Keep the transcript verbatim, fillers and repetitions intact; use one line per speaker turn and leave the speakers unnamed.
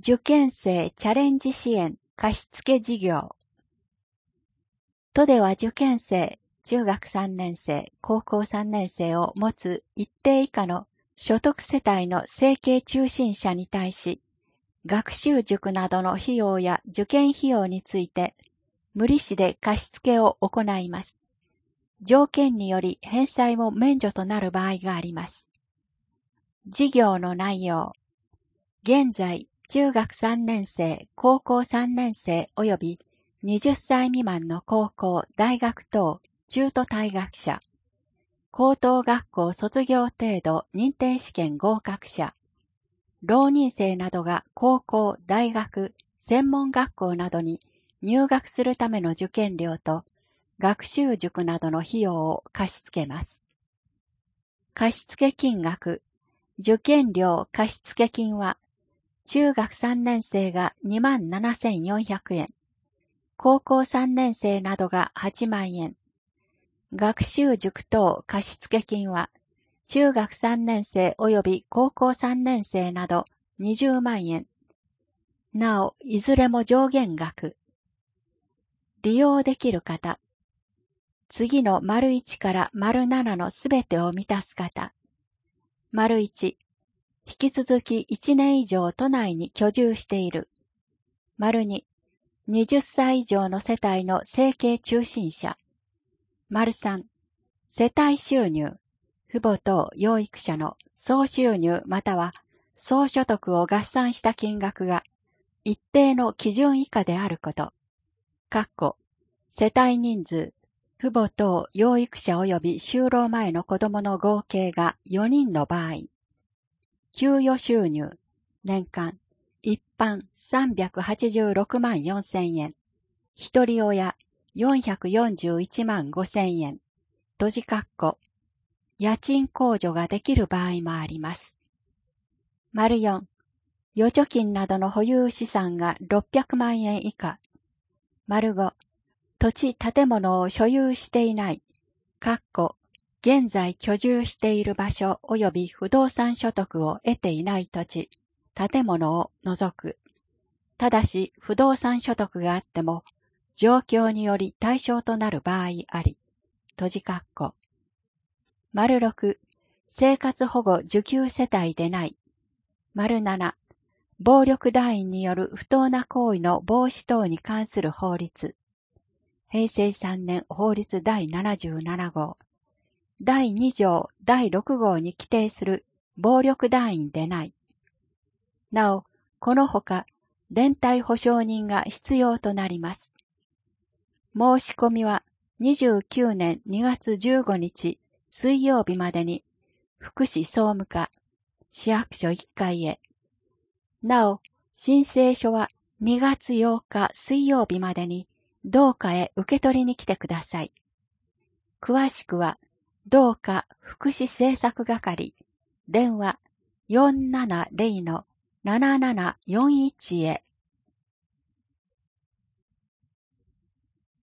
受験生チャレンジ支援貸付事業。都では受験生、中学さんねん生、高校さんねん生を持つ一定以下の所得世帯の生計中心者に対し、学習塾などの費用や受験費用について、無利子で貸付を行います。条件により返済も免除となる場合があります。事業の内容。現在、中学さんねん生、高校さんねん生及びはたち未満の高校、大学等、中途退学者、高等学校卒業程度認定試験合格者、浪人生などが高校、大学、専門学校などに入学するための受験料と学習塾などの費用を貸し付けます。貸付金額、受験料貸付金は、中学さんねん生がにまんななせんよんひゃくえん、高校さんねん生などがはちまんえん、学習塾等貸付金は、中学さんねん生及び高校さんねん生などにじゅうまんえん。なお、いずれも上限額。利用できる方。次の丸いちから丸ななのすべてを満たす方。丸いち、引き続きいちねん以上都内に居住している。丸に、はたち以上の世帯の生計中心者。丸さん、世帯収入、父母等養育者の総収入または総所得を合算した金額が一定の基準以下であること。括弧、世帯人数、父母等養育者及び就労前の子供の合計がよにんの場合。給与収入、年間、一般さんびゃくはちじゅうろくまんよんせんえん、一人親よんひゃくよんじゅういちまんごせんえん、閉じ括弧、家賃控除ができる場合もあります。丸よん、預貯金などの保有資産がろっぴゃくまんえん以下。丸ご、土地建物を所有していない、括弧、現在居住している場所及び不動産所得を得ていない土地、建物を除く。ただし不動産所得があっても、状況により対象となる場合あり。閉じ括弧。丸ろく、生活保護受給世帯でない。丸なな、暴力団員による不当な行為の防止等に関する法律。へいせいさんねん法律だいななじゅうななごう。だいにじょうだいろくごうに規定する暴力団員でない。なお、このほか、連帯保証人が必要となります。申し込みはにじゅうきゅうねんにがつじゅうごにち水曜日までに福祉総務課、市役所いっかいへ。なお、申請書はにがつようか水曜日までに同課へ受け取りに来てください。詳しくは、同課福祉政策係、電話 よんななゼロのななななよんいち へ。